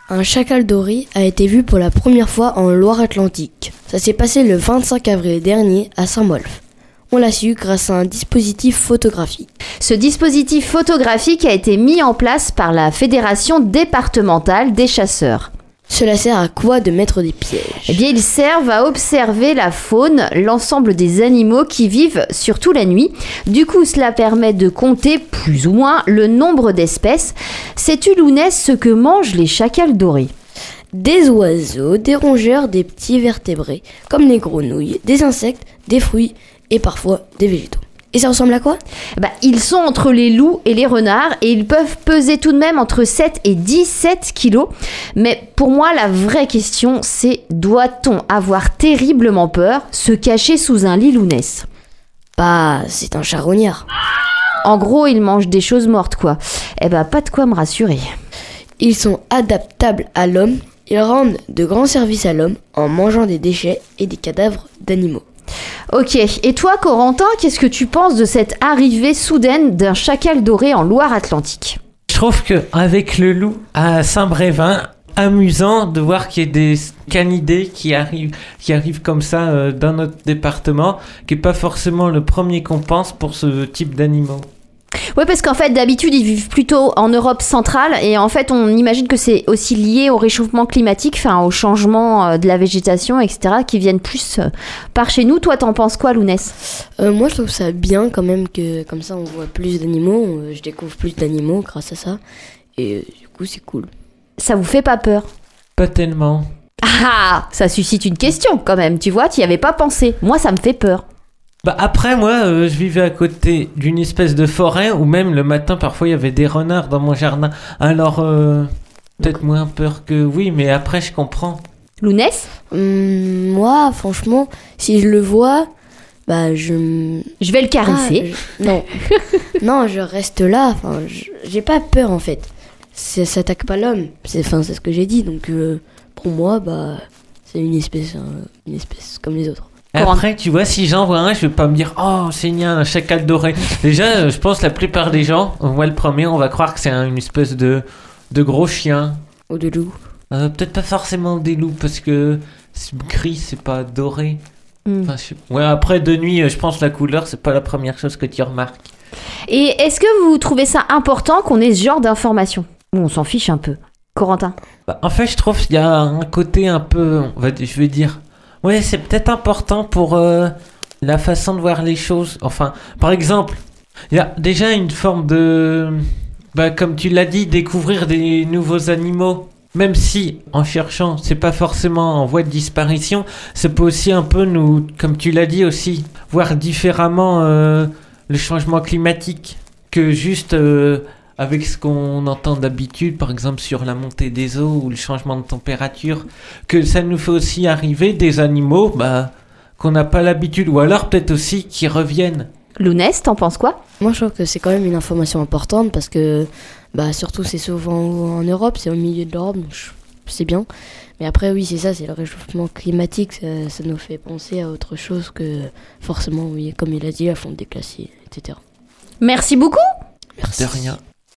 Un chacal doré a été vu pour la première fois en Loire-Atlantique. Ça s'est passé le 25 avril dernier à Saint-Molf. On l'a su grâce à un dispositif photographique. Ce dispositif photographique a été mis en place par la Fédération départementale des chasseurs. Cela sert à quoi de mettre des pièges ? Eh bien, ils servent à observer la faune, l'ensemble des animaux qui vivent surtout la nuit. Du coup, cela permet de compter plus ou moins le nombre d'espèces. Sais-tu, Lounès, ce que mangent les chacals dorés ? Des oiseaux, des rongeurs, des petits vertébrés, comme les grenouilles, des insectes, des fruits et parfois des végétaux. Et ça ressemble à quoi ? Ils sont entre les loups et les renards et ils peuvent peser tout de même entre 7 et 17 kilos. Mais pour moi, la vraie question, c'est doit-on avoir terriblement peur, se cacher sous un lit, Lounès ? C'est un charognard. En gros, ils mangent des choses mortes, quoi. Pas de quoi me rassurer. Ils sont adaptables à l'homme. Ils rendent de grands services à l'homme en mangeant des déchets et des cadavres d'animaux. Ok, et toi Corentin, qu'est-ce que tu penses de cette arrivée soudaine d'un chacal doré en Loire-Atlantique ? Je trouve qu'avec le loup à Saint-Brévin, amusant de voir qu'il y ait des canidés qui arrivent comme ça dans notre département, qui n'est pas forcément le premier qu'on pense pour ce type d'animaux. Oui, parce qu'en fait, d'habitude, ils vivent plutôt en Europe centrale et en fait, on imagine que c'est aussi lié au réchauffement climatique, au changement de la végétation, etc., qui viennent plus par chez nous. Toi, t'en penses quoi, Lounès ? Moi, je trouve ça bien quand même que comme ça, on voit plus d'animaux. Je découvre plus d'animaux grâce à ça. Et du coup, c'est cool. Ça vous fait pas peur ? Pas tellement. Ah, ça suscite une question quand même, tu vois, t'y avais pas pensé. Moi, ça me fait peur. Après, moi, je vivais à côté d'une espèce de forêt où même le matin, parfois, il y avait des renards dans mon jardin. Alors, peut-être moins peur que oui, mais après, je comprends. Lounès ? Moi, franchement, si je le vois, je vais le caresser. Non, je reste là. J'ai pas peur, en fait. Ça s'attaque pas l'homme. C'est ce que j'ai dit. Donc, pour moi, c'est une espèce comme les autres. Après, tu vois, si j'en vois un, je vais pas me dire « Oh, c'est un chacal doré ». Déjà, je pense que la plupart des gens, on voit le premier, on va croire que c'est une espèce de gros chien. Ou de loup. Peut-être pas forcément des loups, parce que c'est gris, c'est pas doré. Après, de nuit, je pense que la couleur, c'est pas la première chose que tu remarques. Et est-ce que vous trouvez ça important qu'on ait ce genre d'informations ? Ou on s'en fiche un peu ? Corentin ? En fait, je trouve qu'il y a un côté un peu, je vais dire... Ouais, c'est peut-être important pour la façon de voir les choses. Enfin, par exemple, il y a déjà une forme de... comme tu l'as dit, découvrir des nouveaux animaux. Même si, en cherchant, c'est pas forcément en voie de disparition, ça peut aussi un peu nous, comme tu l'as dit aussi, voir différemment le changement climatique que juste... avec ce qu'on entend d'habitude, par exemple sur la montée des eaux ou le changement de température, que ça nous fait aussi arriver des animaux qu'on n'a pas l'habitude, ou alors peut-être aussi qui reviennent. Lounès, t'en penses quoi ? Moi, je trouve que c'est quand même une information importante parce que, surtout, c'est souvent en Europe, c'est au milieu de l'Europe, donc c'est bien. Mais après, oui, c'est ça, c'est le réchauffement climatique, ça nous fait penser à autre chose que forcément, oui, comme il a dit, la fonte des glaciers, etc. Merci beaucoup ! Merci. De rien.